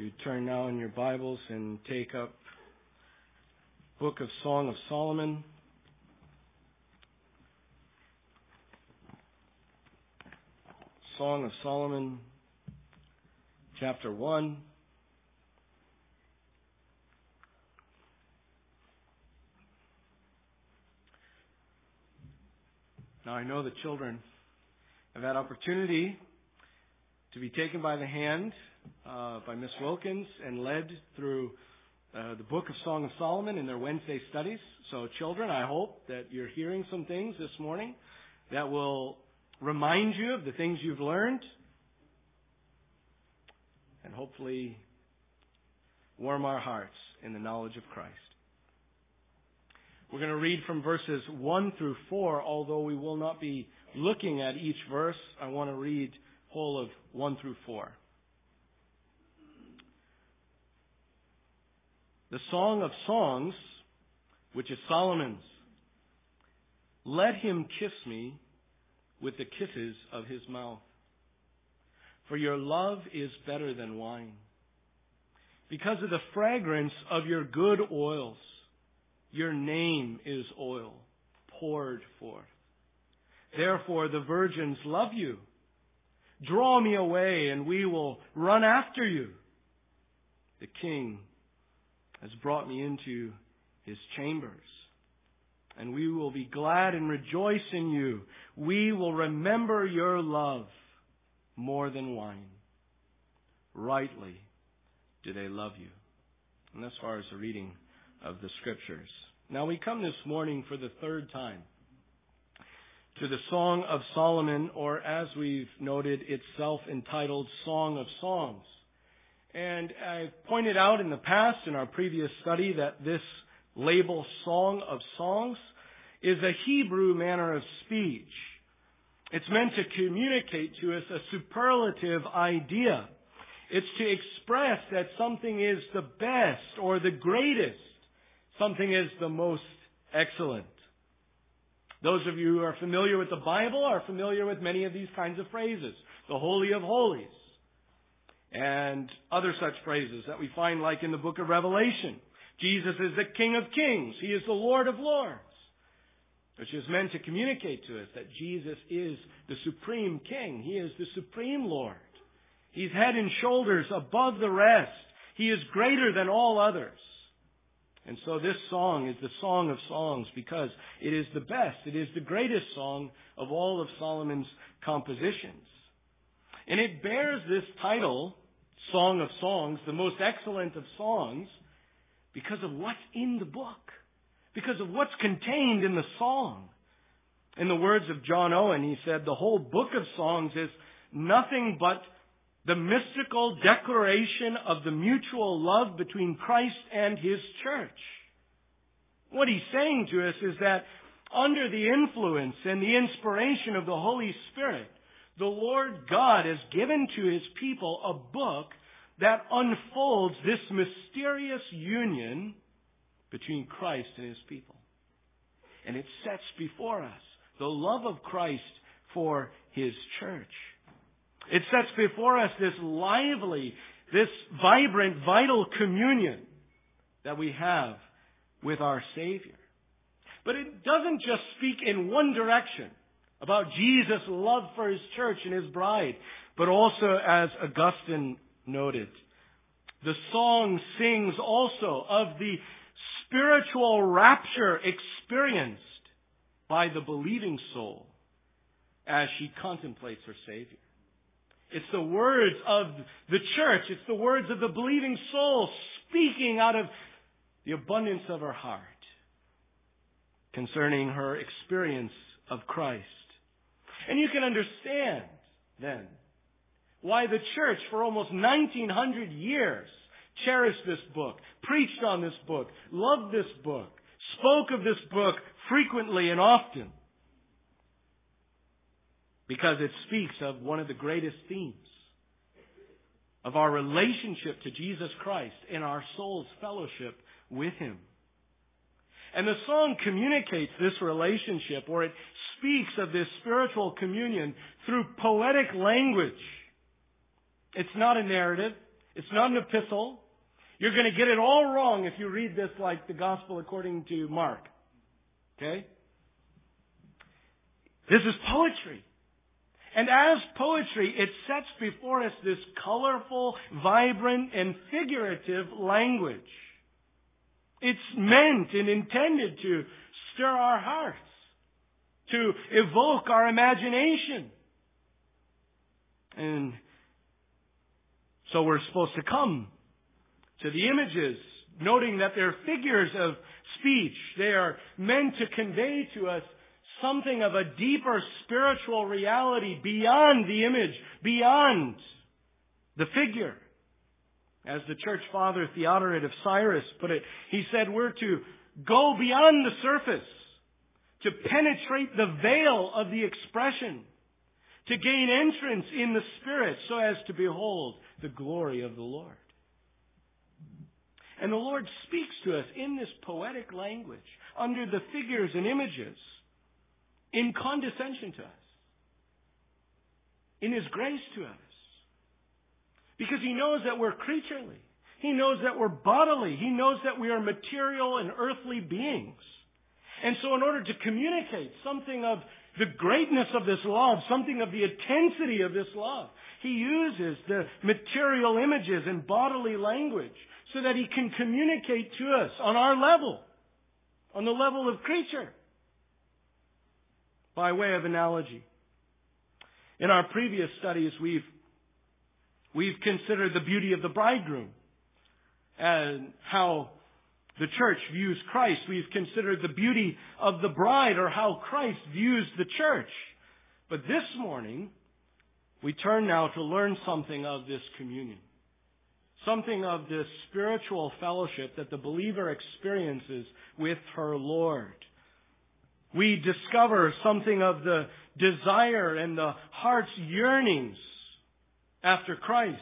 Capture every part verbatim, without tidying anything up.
You turn now in your Bibles and take up Book of Song of Solomon. Song of Solomon, chapter one. Now I know the children have had opportunity to be taken by the hand uh, by Miss Wilkins and led through uh, the Book of Song of Solomon in their Wednesday studies. So children, I hope that you're hearing some things this morning that will remind you of the things you've learned and hopefully warm our hearts in the knowledge of Christ. We're going to read from verses one through four, although we will not be looking at each verse. I want to read whole of one through four. The Song of Songs, which is Solomon's. Let him kiss me with the kisses of his mouth. For your love is better than wine. Because of the fragrance of your good oils, your name is oil poured forth. Therefore the virgins love you. Draw me away and we will run after you. The king has brought me into his chambers, and we will be glad and rejoice in you. We will remember your love more than wine. Rightly do they love you. And as far as the reading of the Scriptures. Now we come this morning for the third time to the Song of Solomon, or as we've noted, itself entitled Song of Songs. And I pointed out in the past, in our previous study, that this label Song of Songs is a Hebrew manner of speech. It's meant to communicate to us a superlative idea. It's to express that something is the best or the greatest. Something is the most excellent. Those of you who are familiar with the Bible are familiar with many of these kinds of phrases. The Holy of Holies. And other such phrases that we find like in the book of Revelation. Jesus is the King of Kings. He is the Lord of Lords. Which is meant to communicate to us that Jesus is the supreme King. He is the supreme Lord. He's head and shoulders above the rest. He is greater than all others. And so this song is the Song of Songs because it is the best. It is the greatest song of all of Solomon's compositions. And it bears this title, Song of Songs, the most excellent of songs, because of what's in the book. Because of what's contained in the song. In the words of John Owen, he said, the whole book of songs is nothing but the mystical declaration of the mutual love between Christ and His church. What he's saying to us is that under the influence and the inspiration of the Holy Spirit, the Lord God has given to His people a book that unfolds this mysterious union between Christ and His people. And it sets before us the love of Christ for His church. It sets before us this lively, this vibrant, vital communion that we have with our Savior. But it doesn't just speak in one direction about Jesus' love for His church and His bride, but also, as Augustine noted, the song sings also of the spiritual rapture experienced by the believing soul as she contemplates her Savior. It's the words of the church. It's the words of the believing soul speaking out of the abundance of her heart concerning her experience of Christ. And you can understand then why the church for almost nineteen hundred years cherished this book, preached on this book, loved this book, spoke of this book frequently and often. Because it speaks of one of the greatest themes of our relationship to Jesus Christ and our soul's fellowship with Him. And the song communicates this relationship, or it speaks of this spiritual communion through poetic language. It's not a narrative. It's not an epistle. You're going to get it all wrong if you read this like the Gospel according to Mark. Okay? This is poetry. And as poetry, it sets before us this colorful, vibrant, and figurative language. It's meant and intended to stir our hearts, to evoke our imagination. And so we're supposed to come to the images, noting that they're figures of speech. They are meant to convey to us something of a deeper spiritual reality beyond the image, beyond the figure. As the church father Theodoret of Cyrus put it, he said we're to go beyond the surface, to penetrate the veil of the expression, to gain entrance in the Spirit so as to behold the glory of the Lord. And the Lord speaks to us in this poetic language, under the figures and images, in condescension to us, in His grace to us. Because He knows that we're creaturely. He knows that we're bodily. He knows that we are material and earthly beings. And so in order to communicate something of the greatness of this love, something of the intensity of this love, He uses the material images and bodily language so that He can communicate to us on our level, on the level of creature, by way of analogy. In our previous studies, we've we've considered the beauty of the bridegroom and how the church views Christ. We've considered the beauty of the bride, or how Christ views the church. But this morning, we turn now to learn something of this communion. Something of this spiritual fellowship that the believer experiences with her Lord. We discover something of the desire and the heart's yearnings after Christ.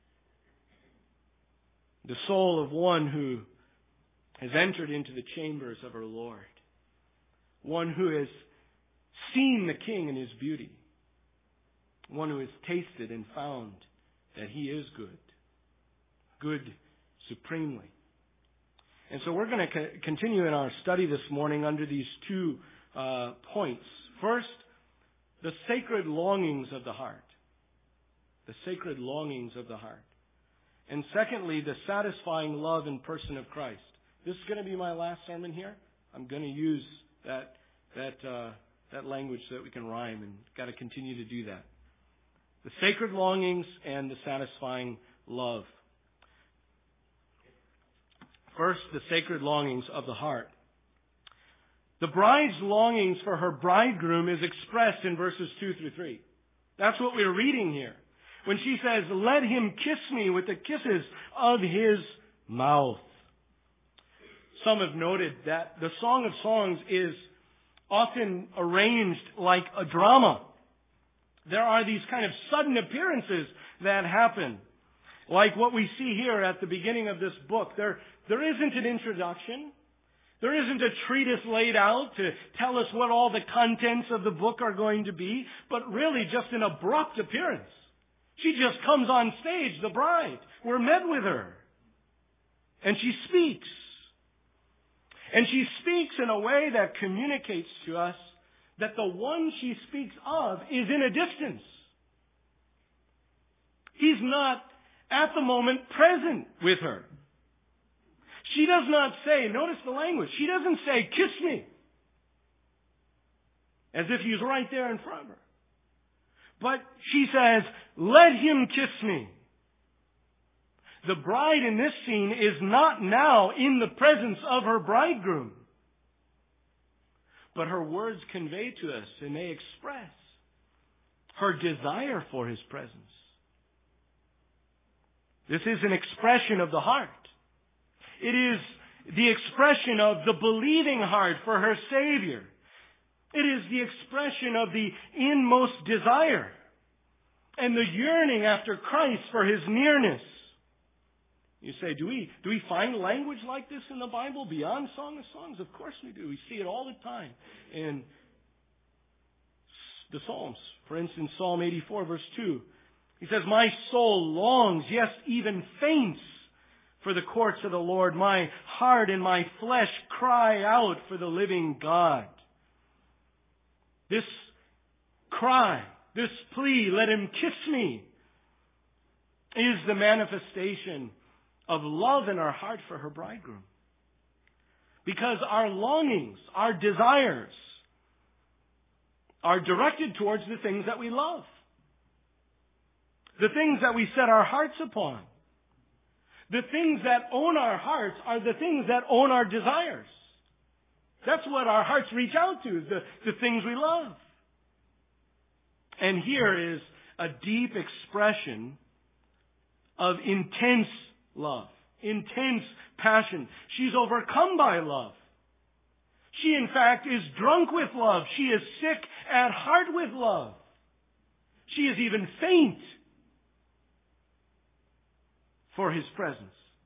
The soul of one who has entered into the chambers of her Lord. One who has seen the King in His beauty. One who has tasted and found that He is good. Good supremely. And so we're going to co- continue in our study this morning under these two uh, points. First, the sacred longings of the heart. The sacred longings of the heart. And secondly, the satisfying love and person of Christ. This is going to be my last sermon here. I'm going to use that that uh, that language so that we can rhyme, and got to continue to do that. The sacred longings and the satisfying love. First, the sacred longings of the heart. The bride's longings for her bridegroom is expressed in verses two through three. That's what we're reading here. When she says, "Let him kiss me with the kisses of his mouth." Some have noted that the Song of Songs is often arranged like a drama. There are these kind of sudden appearances that happen. Like what we see here at the beginning of this book. There, there isn't an introduction. There isn't a treatise laid out to tell us what all the contents of the book are going to be, but really just an abrupt appearance. She just comes on stage, the bride. We're met with her. And she speaks. And she speaks in a way that communicates to us that the one she speaks of is in a distance. He's not at the moment present with her. She does not say, notice the language, she doesn't say, "Kiss me," as if he's right there in front of her. But she says, "Let him kiss me." The bride in this scene is not now in the presence of her bridegroom. But her words convey to us and they express her desire for his presence. This is an expression of the heart. It is the expression of the believing heart for her Savior. It is the expression of the inmost desire and the yearning after Christ for His nearness. You say, do we do we find language like this in the Bible beyond Song of Songs? Of course we do. We see it all the time in the Psalms. For instance, Psalm eighty-four, verse two. He says, my soul longs, yes, even faints for the courts of the Lord. My heart and my flesh cry out for the living God. This cry, this plea, let him kiss me, is the manifestation of love in our heart for her bridegroom. Because our longings, our desires, are directed towards the things that we love. The things that we set our hearts upon. The things that own our hearts are the things that own our desires. That's what our hearts reach out to, the, the things we love. And here is a deep expression of intense love, intense passion. She's overcome by love. She, in fact, is drunk with love. She is sick at heart with love. She is even faint for his presence.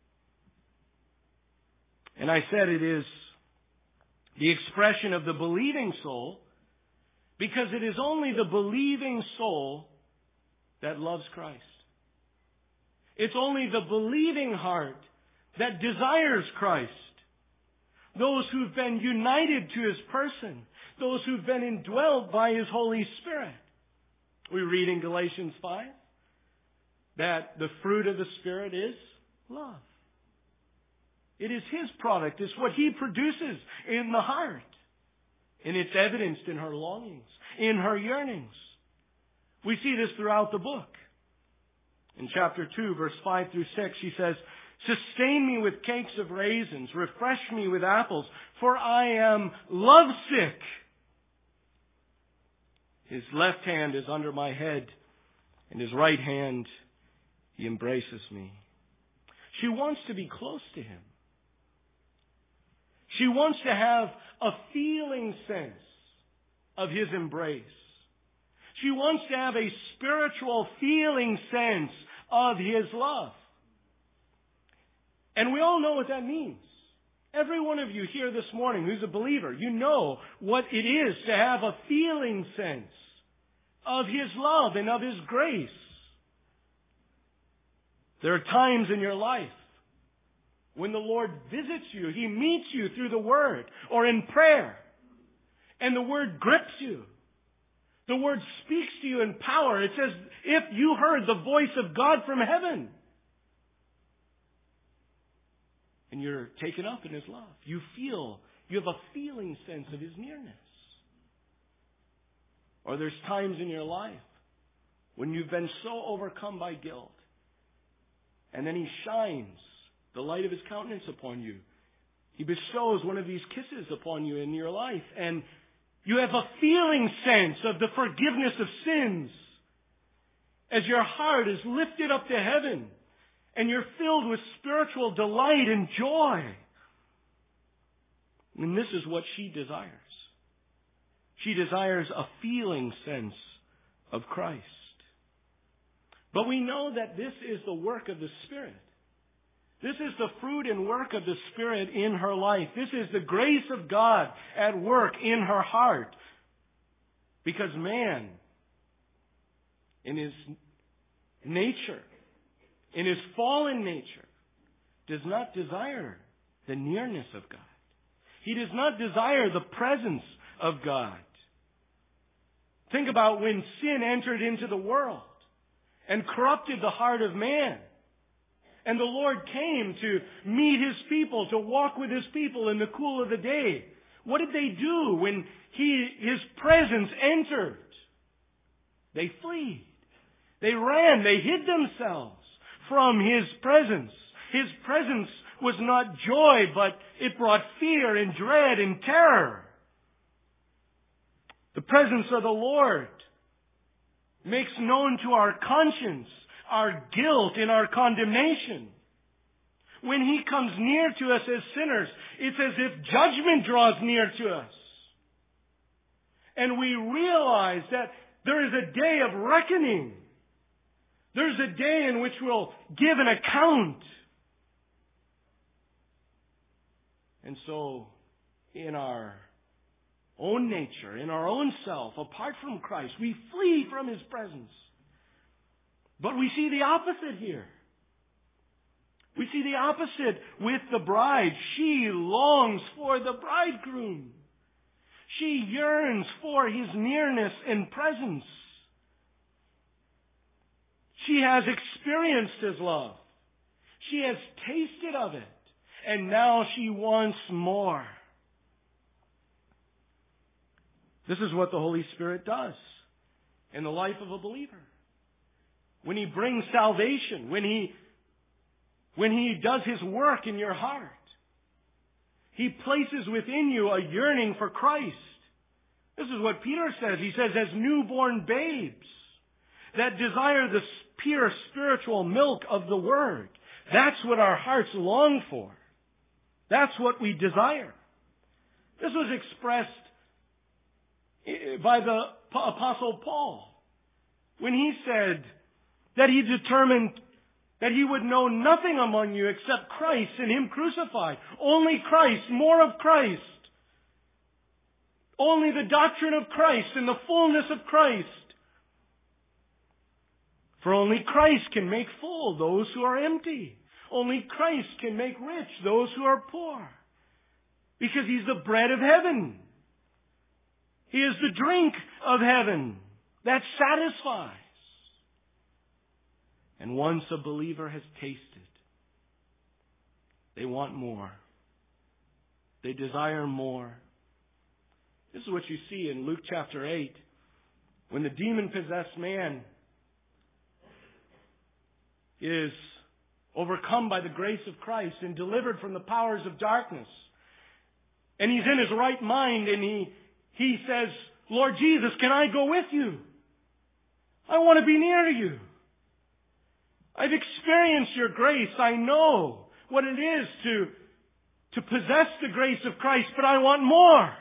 And I said it is the expression of the believing soul, because it is only the believing soul that loves Christ. It's only the believing heart that desires Christ. Those who've been united to his person. Those who've been indwelt by his Holy Spirit. We read in Galatians five that the fruit of the Spirit is love. It is his product. It's what he produces in the heart. And it's evidenced in her longings, in her yearnings. We see this throughout the book. In chapter two, verse five through six, she says, sustain me with cakes of raisins, refresh me with apples, for I am lovesick. His left hand is under my head, and his right hand, he embraces me. She wants to be close to him. She wants to have a feeling sense of his embrace. She wants to have a spiritual feeling sense of his love. And we all know what that means. Every one of you here this morning who's a believer, you know what it is to have a feeling sense of his love and of his grace. There are times in your life when the Lord visits you, he meets you through the Word or in prayer, and the Word grips you. The Word speaks to you in power. It's as if you heard the voice of God from heaven. And you're taken up in his love. You feel, you have a feeling sense of his nearness. Or there's times in your life when you've been so overcome by guilt, and then he shines the light of his countenance upon you. He bestows one of these kisses upon you in your life, and you have a feeling sense of the forgiveness of sins as your heart is lifted up to heaven and you're filled with spiritual delight and joy. And this is what she desires. She desires a feeling sense of Christ. But we know that this is the work of the Spirit. This is the fruit and work of the Spirit in her life. This is the grace of God at work in her heart. Because man, in his nature, in his fallen nature, does not desire the nearness of God. He does not desire the presence of God. Think about when sin entered into the world and corrupted the heart of man. And the Lord came to meet his people, to walk with his people in the cool of the day. What did they do when he, his presence entered? They fled. They ran. They hid themselves from his presence. His presence was not joy, but it brought fear and dread and terror. The presence of the Lord makes known to our conscience our guilt and our condemnation. When he comes near to us as sinners, it's as if judgment draws near to us. And we realize that there is a day of reckoning. There's a day in which we'll give an account. And so, in our own nature, in our own self, apart from Christ, we flee from his presence. But we see the opposite here. We see the opposite with the bride. She longs for the bridegroom. She yearns for his nearness and presence. She has experienced his love. She has tasted of it. And now she wants more. This is what the Holy Spirit does in the life of a believer. When he brings salvation, when he, when he does his work in your heart, he places within you a yearning for Christ. This is what Peter says. He says, as newborn babes that desire the pure spiritual milk of the Word. That's what our hearts long for. That's what we desire. This was expressed by the Apostle Paul when he said that he determined that he would know nothing among you except Christ and Him crucified. Only Christ, more of Christ. Only the doctrine of Christ and the fullness of Christ. For only Christ can make full those who are empty. Only Christ can make rich those who are poor. Because He's the bread of heaven. He is the drink of heaven that satisfies. And once a believer has tasted, they want more. They desire more. This is what you see in Luke chapter eight. When the demon-possessed man is overcome by the grace of Christ and delivered from the powers of darkness. And he's in his right mind and he, he says, Lord Jesus, can I go with you? I want to be near you. I've experienced your grace. I know what it is to, to possess the grace of Christ, but I want more.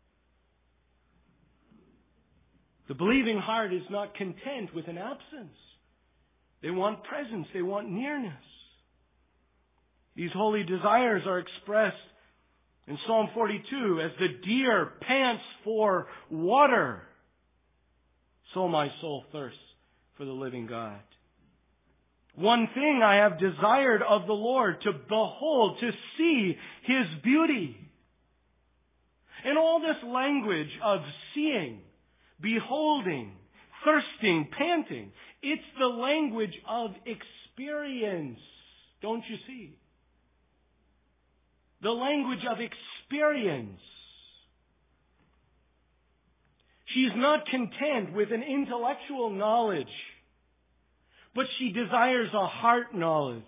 The believing heart is not content with an absence. They want presence. They want nearness. These holy desires are expressed in Psalm forty-two, as the deer pants for water, so my soul thirsts for the living God. One thing I have desired of the Lord, to behold, to see His beauty. And all this language of seeing, beholding, thirsting, panting, it's the language of experience. Don't you see? The language of experience. She's not content with an intellectual knowledge, but she desires a heart knowledge.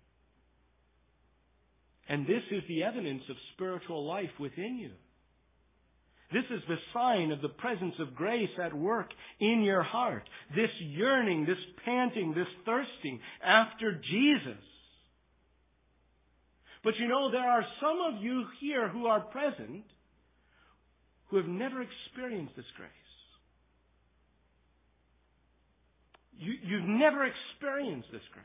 And this is the evidence of spiritual life within you. This is the sign of the presence of grace at work in your heart. This yearning, this panting, this thirsting after Jesus. But you know, there are some of you here who are present who have never experienced this grace. You, you've never experienced this grace.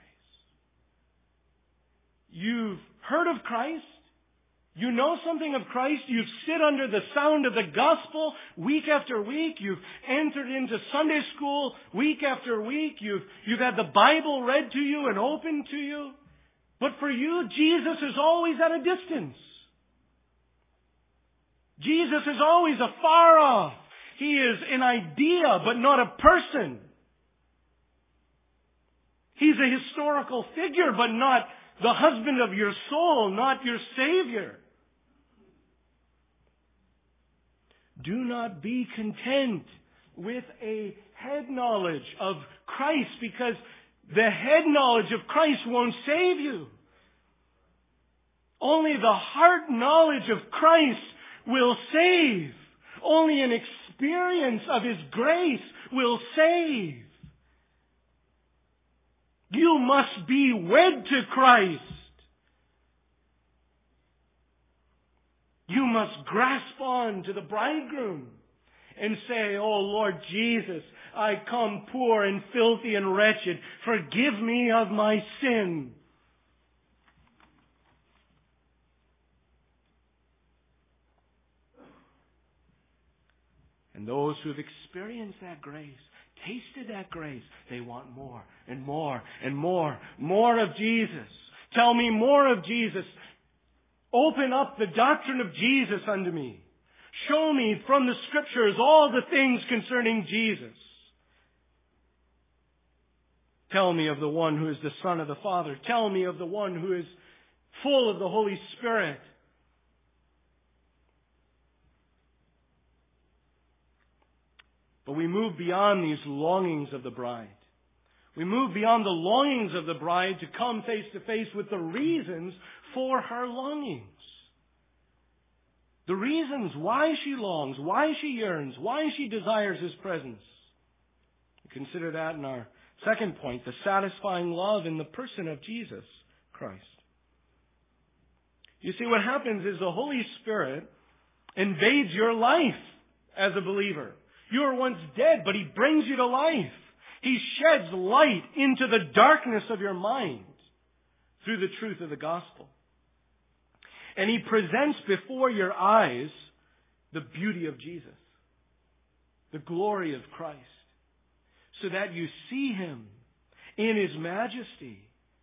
You've heard of Christ. You know something of Christ. You've sit under the sound of the gospel week after week. You've entered into Sunday school week after week. You've, you've had the Bible read to you and opened to you. But for you, Jesus is always at a distance. Jesus is always afar off. He is an idea, but not a person. He's a historical figure, but not the husband of your soul, not your Savior. Do not be content with a head knowledge of Christ, because the head knowledge of Christ won't save you. Only the heart knowledge of Christ will save. Only an experience of His grace will save. You must be wed to Christ. You must grasp on to the bridegroom and say, "Oh Lord Jesus, I come poor and filthy and wretched. Forgive me of my sin." And those who have experienced that grace, tasted that grace, they want more and more and more. More of Jesus. Tell me more of Jesus. Open up the doctrine of Jesus unto me. Show me from the Scriptures all the things concerning Jesus. Tell me of the one who is the Son of the Father. Tell me of the one who is full of the Holy Spirit. But we move beyond these longings of the bride. We move beyond the longings of the bride to come face to face with the reasons for her longings. The reasons why she longs, why she yearns, why she desires His presence. Consider that in our second point, the satisfying love in the person of Jesus Christ. You see, what happens is the Holy Spirit invades your life as a believer. You were once dead, but He brings you to life. He sheds light into the darkness of your mind through the truth of the gospel. And He presents before your eyes the beauty of Jesus, the glory of Christ, so that you see Him in His majesty.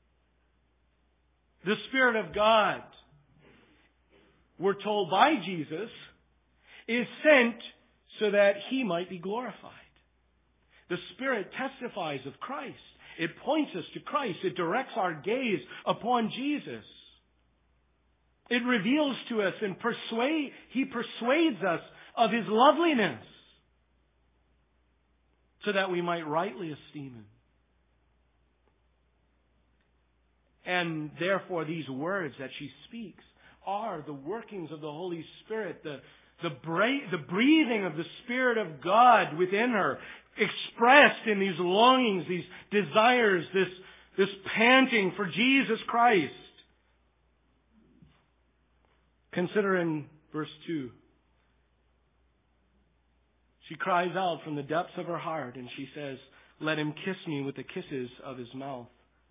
The Spirit of God, we're told by Jesus, is sent so that He might be glorified. The Spirit testifies of Christ. It points us to Christ. It directs our gaze upon Jesus. It reveals to us and persuade, He persuades us of His loveliness so that we might rightly esteem Him. And therefore these words that she speaks are the workings of the Holy Spirit, the, the, bra- the breathing of the Spirit of God within her, expressed in these longings, these desires, this, this panting for Jesus Christ. Consider in verse two. She cries out from the depths of her heart and she says, "Let him kiss me with the kisses of his mouth.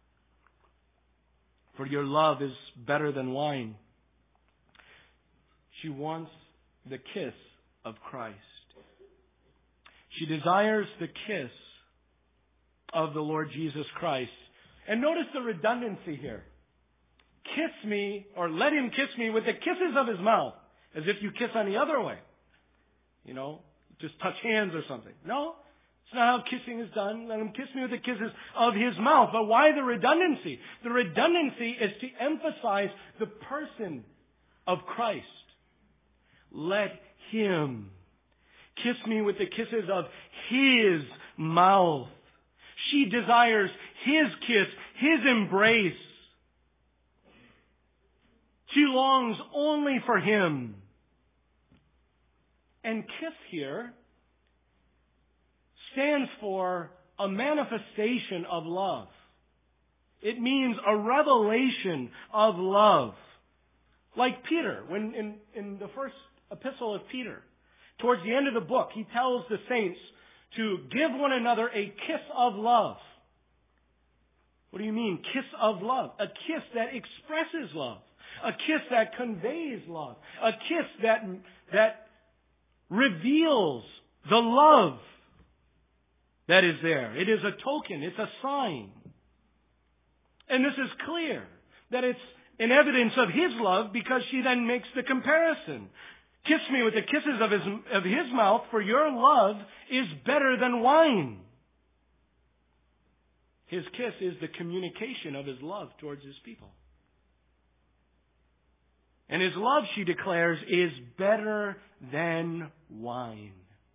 For your love is better than wine." She wants the kiss of Christ. She desires the kiss of the Lord Jesus Christ. And notice the redundancy here. Kiss me, or let him kiss me with the kisses of his mouth. As if you kiss on the other way. You know, just touch hands or something. No, it's not how kissing is done. Let him kiss me with the kisses of his mouth. But why the redundancy? The redundancy is to emphasize the person of Christ. Let him kiss me with the kisses of his mouth. She desires his kiss, his embrace. She longs only for him. And kiss here stands for a manifestation of love. It means a revelation of love. Like Peter, when in, in the first epistle of Peter, towards the end of the book, he tells the saints to give one another a kiss of love. What do you mean, kiss of love? A kiss that expresses love. A kiss that conveys love. A kiss that, that reveals the love that is there. It is a token. It's a sign. And this is clear that it's an evidence of his love because she then makes the comparison. Kiss me with the kisses of his, of his mouth, for your love is better than wine. His kiss is the communication of his love towards his people. And his love, she declares, is better than wine.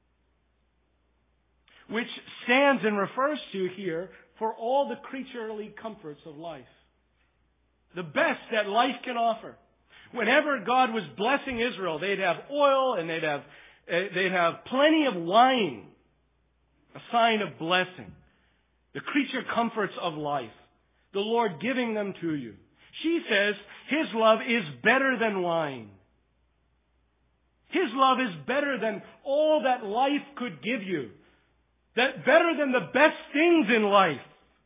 Which stands and refers to here for all the creaturely comforts of life. The best that life can offer. Whenever God was blessing Israel, they'd have oil and they'd have, they'd have plenty of wine. A sign of blessing. The creature comforts of life. The Lord giving them to you. She says his love is better than wine. His love is better than all that life could give you. That better than the best things in life.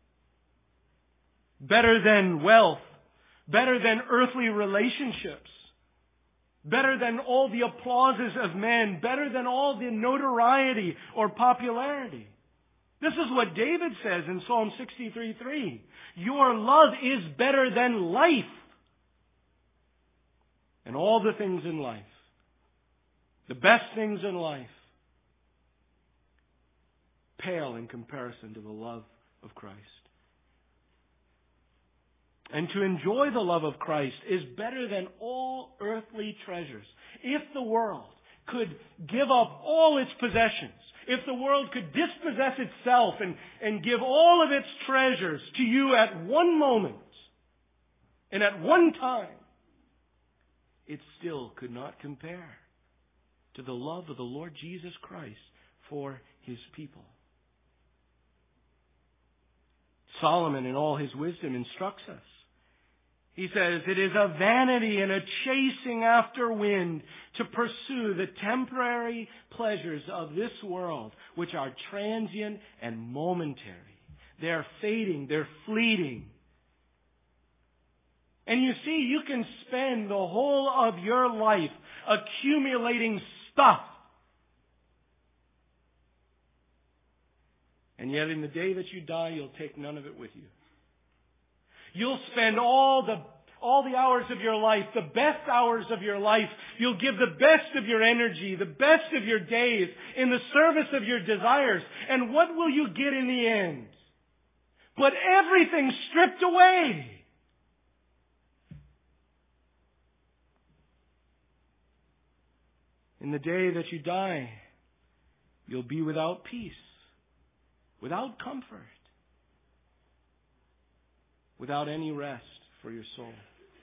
Better than wealth. Better than earthly relationships. Better than all the applauses of men. Better than all the notoriety or popularity. This is what David says in Psalm sixty-three three. Your love is better than life. And all the things in life, the best things in life, pale in comparison to the love of Christ. And to enjoy the love of Christ is better than all earthly treasures. If the world could give up all its possessions, if the world could dispossess itself and, and give all of its treasures to you at one moment and at one time, it still could not compare to the love of the Lord Jesus Christ for His people. Solomon, in all his wisdom, instructs us. He says, it is a vanity and a chasing after wind to pursue the temporary pleasures of this world, which are transient and momentary. They're fading, they're fleeting. And you see, you can spend the whole of your life accumulating stuff. And yet in the day that you die, you'll take none of it with you. You'll spend all the all the hours of your life, the best hours of your life. You'll give the best of your energy, the best of your days in the service of your desires. And what will you get in the end? But everything stripped away. In the day that you die, you'll be without peace, without comfort, without any rest for your soul.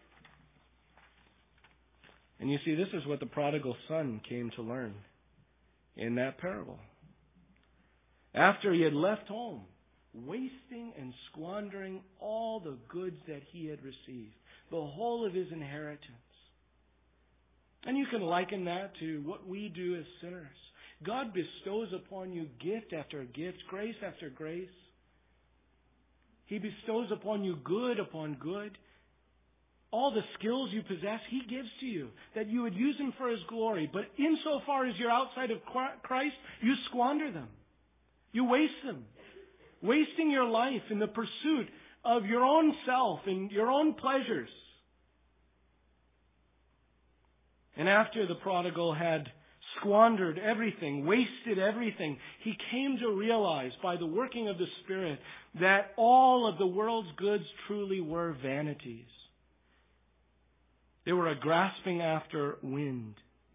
And you see, this is what the prodigal son came to learn in that parable. After he had left home, wasting and squandering all the goods that he had received, the whole of his inheritance. And you can liken that to what we do as sinners. God bestows upon you gift after gift, grace after grace. He bestows upon you good upon good. All the skills you possess, He gives to you, that you would use them for His glory. But insofar as you're outside of Christ, you squander them. You waste them. Wasting your life in the pursuit of your own self and your own pleasures. And after the prodigal had squandered everything, wasted everything, he came to realize by the working of the Spirit that all of the world's goods truly were vanities. They were a grasping after wind.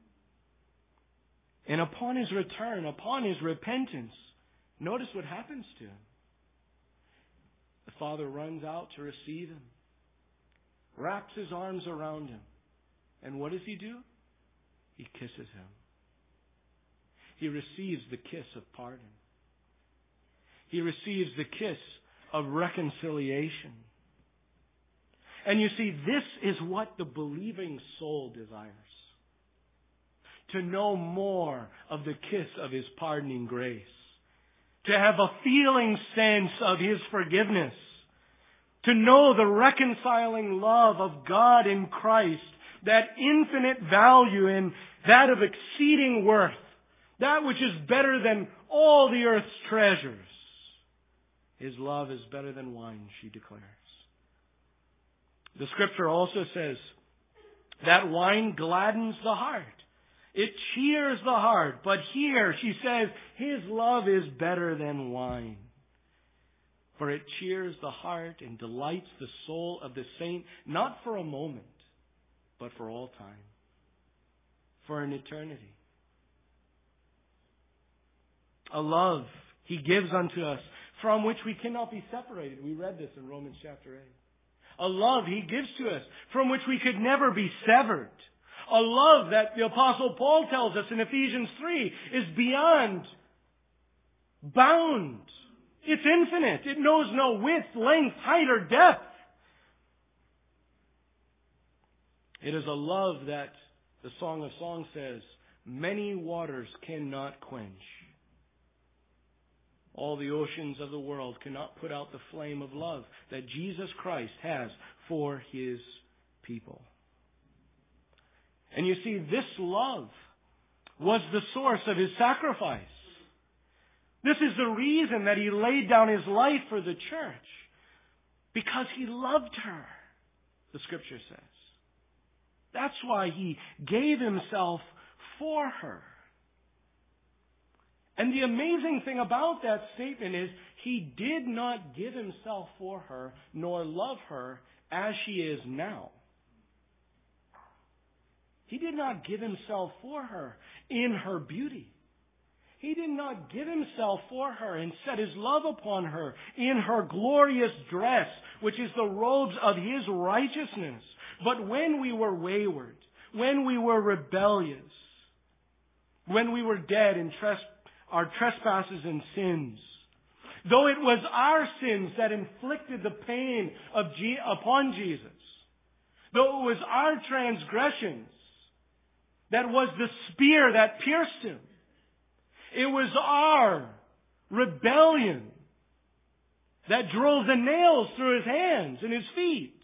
And upon his return, upon his repentance, notice what happens to him. The father runs out to receive him, wraps his arms around him. And what does he do? He kisses him. He receives the kiss of pardon. He receives the kiss of reconciliation. And you see, this is what the believing soul desires. To know more of the kiss of His pardoning grace. To have a feeling sense of His forgiveness. To know the reconciling love of God in Christ. That infinite value and that of exceeding worth. That which is better than all the earth's treasures. His love is better than wine, she declares. The Scripture also says that wine gladdens the heart. It cheers the heart. But here she says His love is better than wine. For it cheers the heart and delights the soul of the saint, not for a moment, but for all time. For an eternity. A love He gives unto us from which we cannot be separated. We read this in Romans chapter eight. A love He gives to us from which we could never be severed. A love that the Apostle Paul tells us in Ephesians three is beyond bound. It's infinite. It knows no width, length, height, or depth. It is a love that the Song of Songs says, many waters cannot quench. All the oceans of the world cannot put out the flame of love that Jesus Christ has for His people. And you see, this love was the source of His sacrifice. This is the reason that He laid down His life for the church. Because He loved her, the Scripture says. That's why He gave Himself for her. And the amazing thing about that statement is He did not give Himself for her, nor love her as she is now. He did not give Himself for her in her beauty. He did not give Himself for her and set His love upon her in her glorious dress, which is the robes of His righteousness. But when we were wayward, when we were rebellious, when we were dead in tres- our trespasses and sins, though it was our sins that inflicted the pain of G- upon Jesus, though it was our transgressions that was the spear that pierced Him, it was our rebellion that drove the nails through His hands and His feet.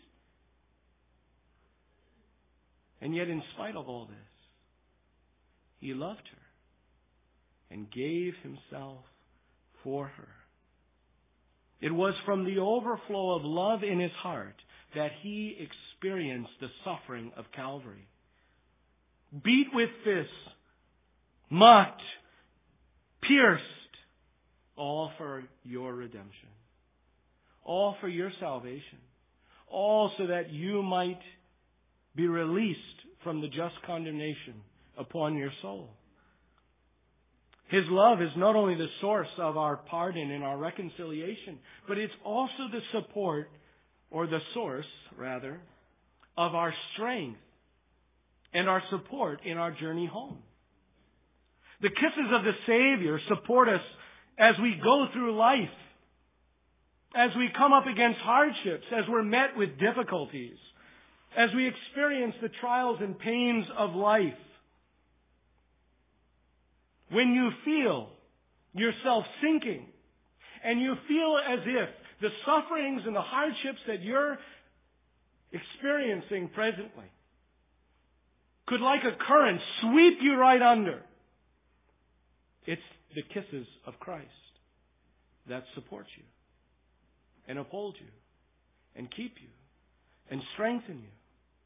And yet, in spite of all this, He loved her and gave Himself for her. It was from the overflow of love in His heart that He experienced the suffering of Calvary. Beat with fists, mocked, pierced, all for your redemption, all for your salvation, all so that you might be released from the just condemnation upon your soul. His love is not only the source of our pardon and our reconciliation, but it's also the support, or the source, rather, of our strength and our support in our journey home. The kisses of the Savior support us as we go through life, as we come up against hardships, as we're met with difficulties, as we experience the trials and pains of life. When you feel yourself sinking, and you feel as if the sufferings and the hardships that you're experiencing presently could, like a current, sweep you right under, it's the kisses of Christ that support you and uphold you and keep you and strengthen you.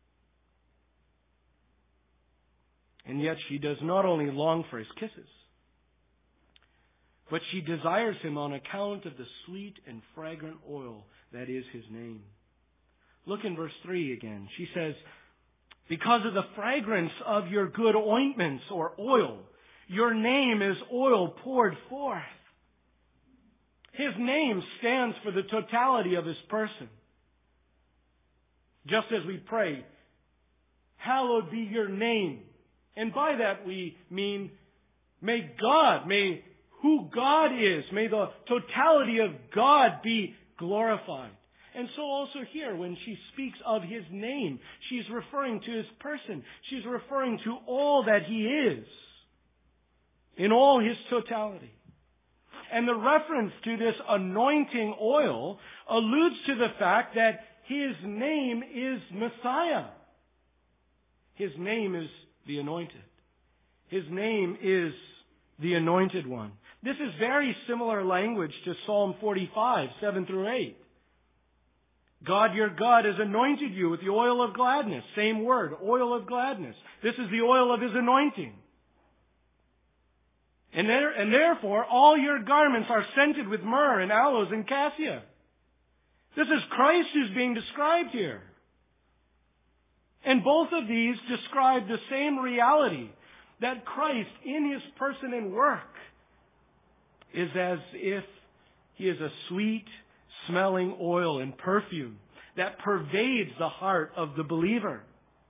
And yet she does not only long for His kisses, but she desires Him on account of the sweet and fragrant oil that is His name. Look in verse three again. She says, because of the fragrance of your good ointments or oil, your name is oil poured forth. His name stands for the totality of His person. Just as we pray, hallowed be your name. And by that we mean, may God, may who God is, may the totality of God be glorified. And so also here, when she speaks of His name, she's referring to His person. She's referring to all that He is, in all His totality. And the reference to this anointing oil alludes to the fact that His name is Messiah. His name is the Anointed. His name is the Anointed One. This is very similar language to Psalm forty-five, seven through eight. God your God has anointed you with the oil of gladness. Same word, oil of gladness. This is the oil of His anointing. And, there, and therefore, all your garments are scented with myrrh and aloes and cassia. This is Christ who's being described here. And both of these describe the same reality, that Christ in His person and work is as if He is a sweet smelling oil and perfume that pervades the heart of the believer.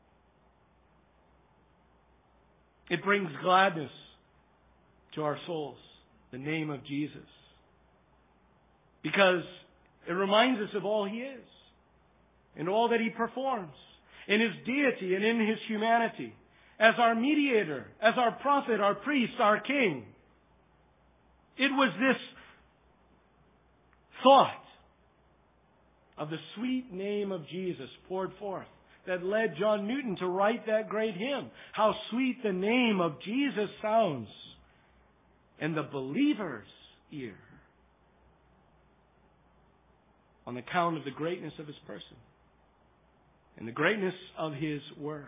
It brings gladness to our souls, the name of Jesus, because it reminds us of all He is and all that He performs in His deity and in His humanity, as our mediator, as our prophet, our priest, our king. It was this thought of the sweet name of Jesus poured forth that led John Newton to write that great hymn. How sweet the name of Jesus sounds. And the believers ear on account of the greatness of His person and the greatness of His works.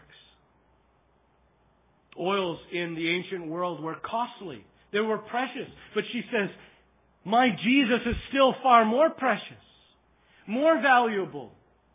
Oils in the ancient world were costly. They were precious. But she says, my Jesus is still far more precious, more valuable.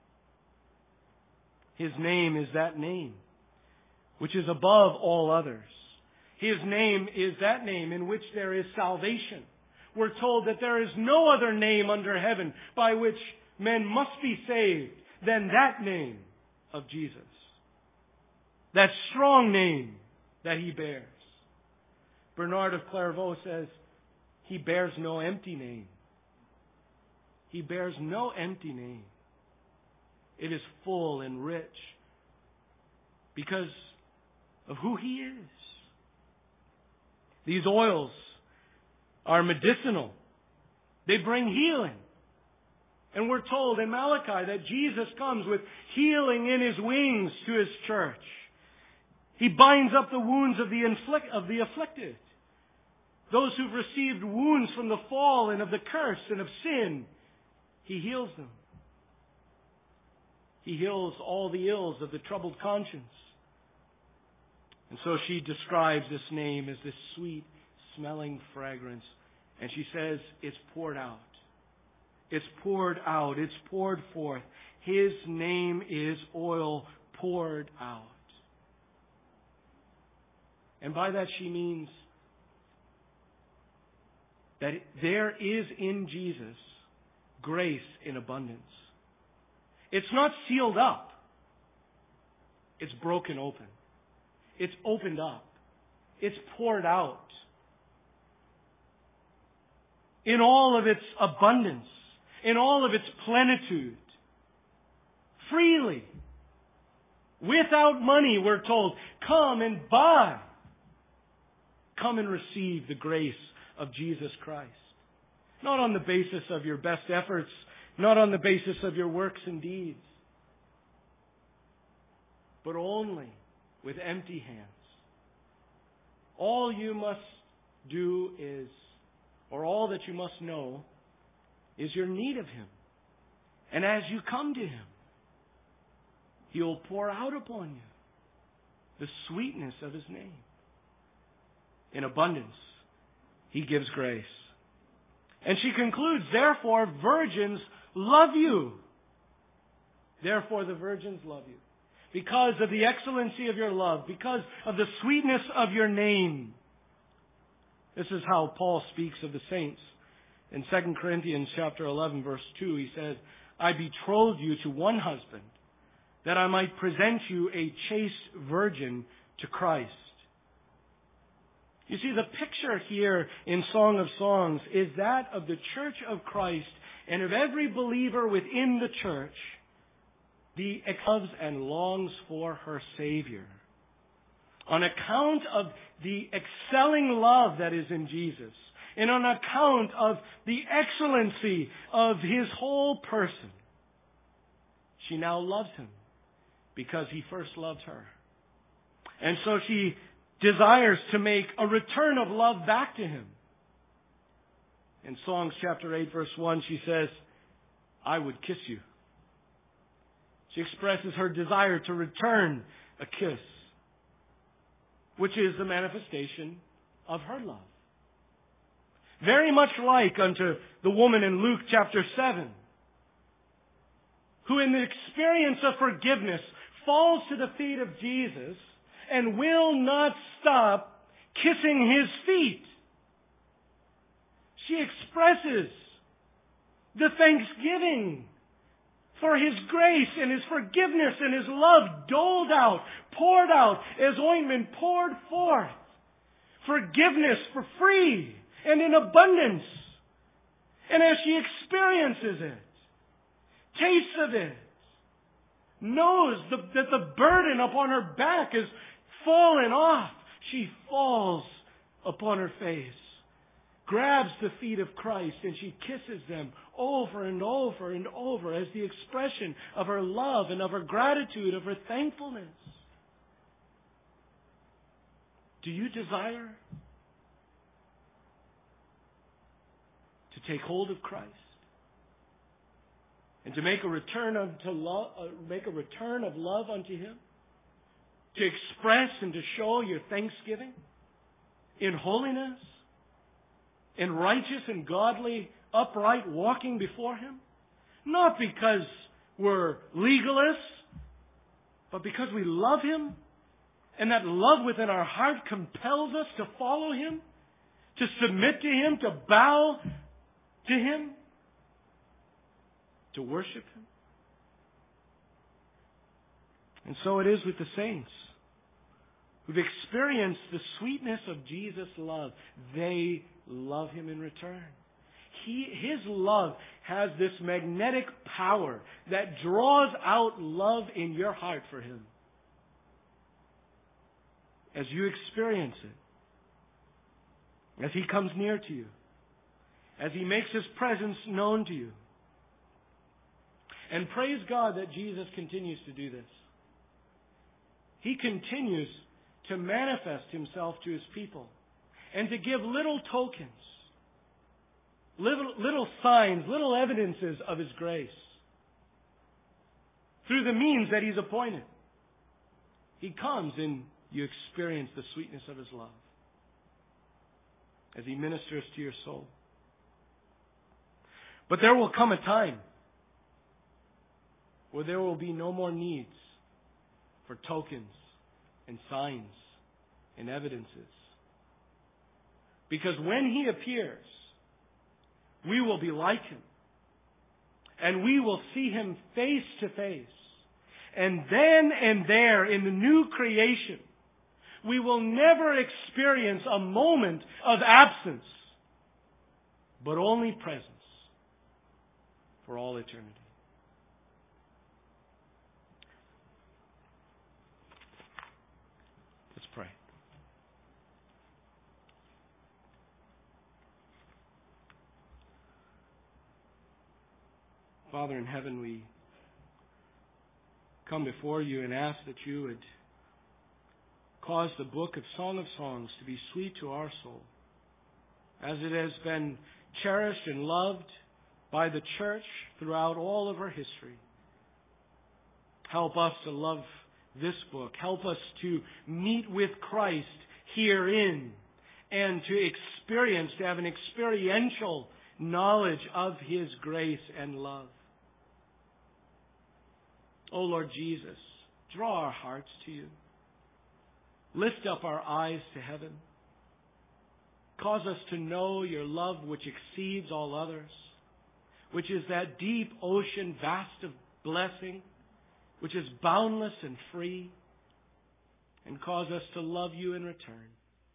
His name is that name which is above all others. His name is that name in which there is salvation. We're told that there is no other name under heaven by which men must be saved than that name of Jesus. That strong name that He bears. Bernard of Clairvaux says, He bears no empty name. He bears no empty name. It is full and rich because of who He is. These oils are medicinal. They bring healing. And we're told in Malachi that Jesus comes with healing in His wings to His church. He binds up the wounds of the, inflict, of the afflicted. Those who've received wounds from the fall and of the curse and of sin, He heals them. He heals all the ills of the troubled conscience. And so she describes this name as this sweet smelling fragrance. And she says, it's poured out. It's poured out. It's poured forth. His name is oil poured out. And by that she means that there is in Jesus grace in abundance. It's not sealed up. It's broken open. It's opened up. It's poured out. In all of its abundance. In all of its plenitude. Freely. Without money, we're told, come and buy. Come and receive the grace of Jesus Christ. Not on the basis of your best efforts, not on the basis of your works and deeds, but only with empty hands. All you must do is, or all that you must know, is your need of Him. And as you come to Him, He will pour out upon you the sweetness of His name. In abundance, He gives grace. And she concludes, therefore, virgins love you. Therefore, the virgins love you. Because of the excellency of your love. Because of the sweetness of your name. This is how Paul speaks of the saints. In Second Corinthians chapter eleven, verse two, he says, I betrothed you to one husband, that I might present you a chaste virgin to Christ. You see, the picture here in Song of Songs is that of the church of Christ and of every believer within the church, the loves and longs for her Savior. On account of the excelling love that is in Jesus, and on account of the excellency of His whole person, she now loves Him because He first loved her. And so she desires to make a return of love back to Him. In Songs chapter eight, verse one, she says, I would kiss you. She expresses her desire to return a kiss, which is the manifestation of her love. Very much like unto the woman in Luke chapter seven, who in the experience of forgiveness falls to the feet of Jesus and will not stop kissing His feet. She expresses the thanksgiving for His grace and His forgiveness and His love doled out, poured out as ointment poured forth. Forgiveness for free and in abundance. And as she experiences it, tastes of it, knows the, that the burden upon her back is fallen off, she falls upon her face, grabs the feet of Christ, and she kisses them over and over and over as the expression of her love and of her gratitude, of her thankfulness. Do you desire to take hold of Christ and to make a return unto love, uh, make a return of love unto Him, to express and to show your thanksgiving in holiness, in righteous and godly, upright walking before Him, not because we're legalists, but because we love Him, and that love within our heart compels us to follow Him, to submit to Him, to bow to Him, to worship Him. And so it is with the saints who've experienced the sweetness of Jesus' love. They love Him in return. He, His love has this magnetic power that draws out love in your heart for Him. As you experience it, as He comes near to you, as He makes His presence known to you. And praise God that Jesus continues to do this. He continues to manifest Himself to His people and to give little tokens, little, little signs, little evidences of His grace through the means that He's appointed. He comes and you experience the sweetness of His love as He ministers to your soul. But there will come a time where there will be no more needs for tokens and signs and evidences. Because when He appears, we will be like Him. And we will see Him face to face. And then and there in the new creation, we will never experience a moment of absence, but only presence for all eternity. Let's pray. Father in heaven, we come before You and ask that You would cause the book of Song of Songs to be sweet to our soul, as it has been cherished and loved by the church throughout all of our history. Help us to love this book. Help us to meet with Christ herein and to experience, to have an experiential knowledge of His grace and love. O Lord Jesus, draw our hearts to You. Lift up our eyes to heaven. Cause us to know Your love which exceeds all others, which is that deep ocean vast of blessing, which is boundless and free, and cause us to love You in return,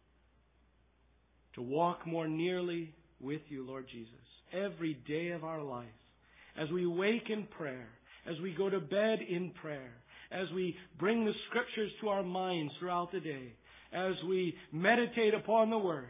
to walk more nearly with You, Lord Jesus, every day of our life, as we wake in prayer, as we go to bed in prayer, as we bring the Scriptures to our minds throughout the day, as we meditate upon the Word,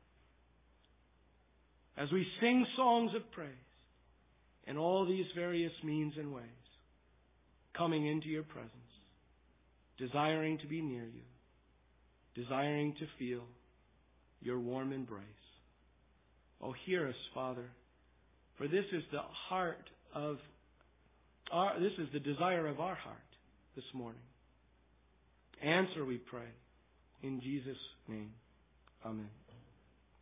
as we sing songs of praise, in all these various means and ways, coming into Your presence, desiring to be near You, desiring to feel Your warm embrace. Oh, hear us, Father, for this is the heart of our, this is the desire of our heart this morning. Answer, we pray, in Jesus' name. Amen.